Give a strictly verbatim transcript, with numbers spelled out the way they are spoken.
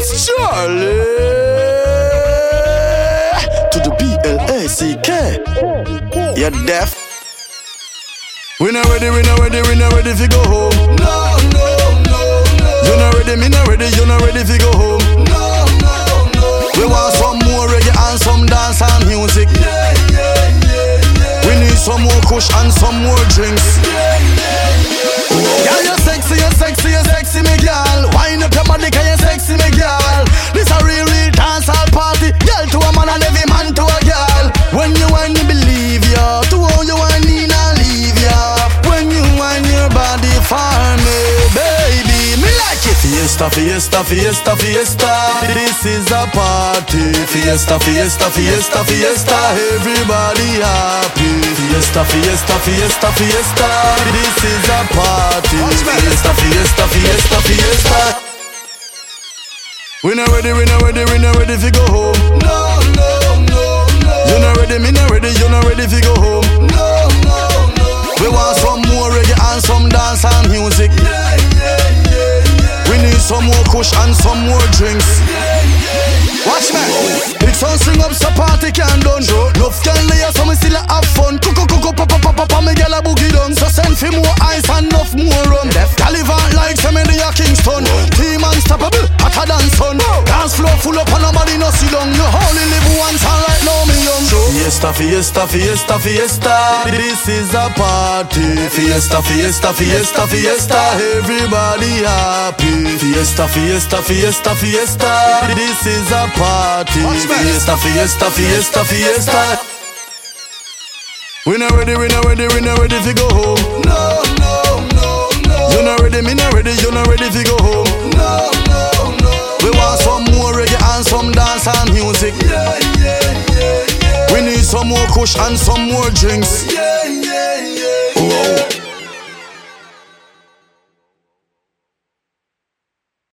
It's Charlie to the B L A C K. You're deaf. We not ready, we not ready, we not ready to go home. No, no, no, no. You not ready, me not ready, you not ready to go home. No, no, no. We want some more reggae and some dance and music. Yeah, yeah, yeah, yeah. We need some more kush and some more drinks. Yeah, yeah, yeah. Girl, you're sexy, you're sexy, you're sexy, me girl. Wind up your body, cause you're sexy, me girl. This a real, real dancehall party. Girl to a man and every man to a girl. When you whine, me believe ya. To all you whine, me not leave ya. When you whine your body for me, baby, me like it. Fiesta, fiesta, fiesta, fiesta. This is a party. Fiesta, fiesta, fiesta, fiesta. Everybody happy. Fiesta, fiesta, fiesta, fiesta. This is a party. Fiesta, fiesta, fiesta, fiesta. We not ready, we not ready, we not ready to go home. No, no, no, no. You not ready, me not ready, you not ready to go home. No, no, no. We want some more reggae and some dance and music. Yeah, yeah, yeah, yeah. We need some more kush and some more drinks. Yeah, yeah, yeah. Watch me. Big sound string up so party can done. Enough can lay so me still a have fun. Coco coco papa papa papa me gyal a boogie down. So send for more ice and enough more rum. Calivan like some in the Kingston. Team unstoppable, hotter than sun. Dance floor full up and nobody no sit down. You only live once and right now me young. Fiesta, fiesta, fiesta, fiesta. This is a party. Fiesta, fiesta, fiesta, fiesta. Everybody happy. Fiesta, fiesta, fiesta, fiesta. This is a party. Fiesta, fiesta, fiesta, fiesta. We not ready, we not ready, we not ready to go home. No, no, no, no. You not ready, me not ready, you not ready to go home. No, no, no. We want some more reggae and some dance and music. Yeah, yeah, yeah, yeah. We need some more kush and some more drinks. Yeah, yeah, yeah.